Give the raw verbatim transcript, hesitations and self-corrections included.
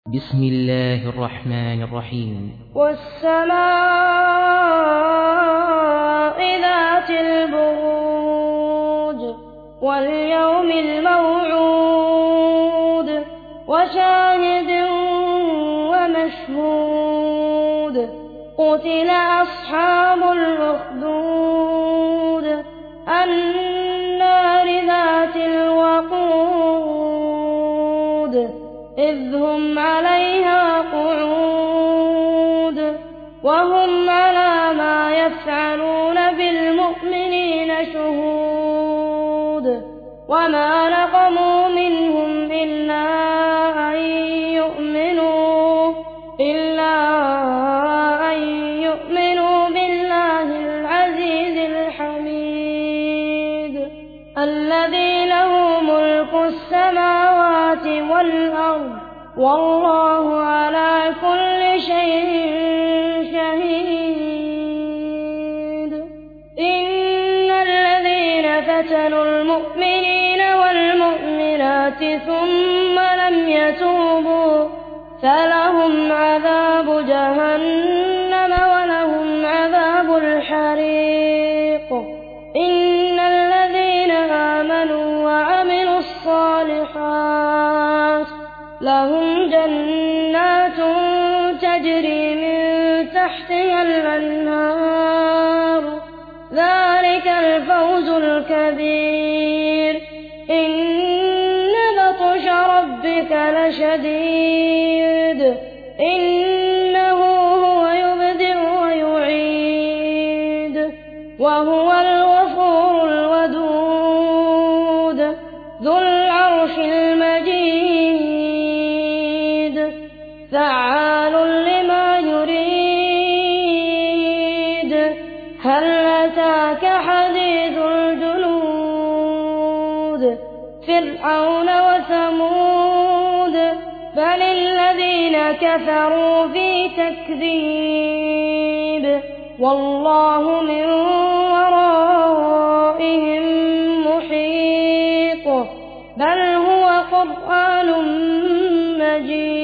بسم الله الرحمن الرحيم. والسماء ذات البروج واليوم الموعود وشاهد ومشهود قتل أصحاب الأخدود النار ذات الوقود إذ هم عليها قعود وهم على ما يفعلون بالمؤمنين شهود وما نقموا منهم إلا أن يؤمنوا إلا أن يؤمنوا بالله العزيز الحميد الذي له ملك السماوات والأرض والله على كل شيء شهيد. إن الذين فتنوا المؤمنين والمؤمنات ثم لم يتوبوا فلهم عذاب جهنم ولهم عذاب الحريق. إن الذين آمنوا وعملوا الصالحات لهم جنات تجري من تحتها الأنهار ذلك الفوز الكبير. إن بطش ربك لشديد إنه هو يبدئ ويعيد وهو الغفور الودود ذو العرش المجيد فعال لما يريد. هل أتاك حديث الجنود فرعون وثمود بل الذين كفروا في تكذيب والله من ورائهم محيط بل هو قرآن مجيد.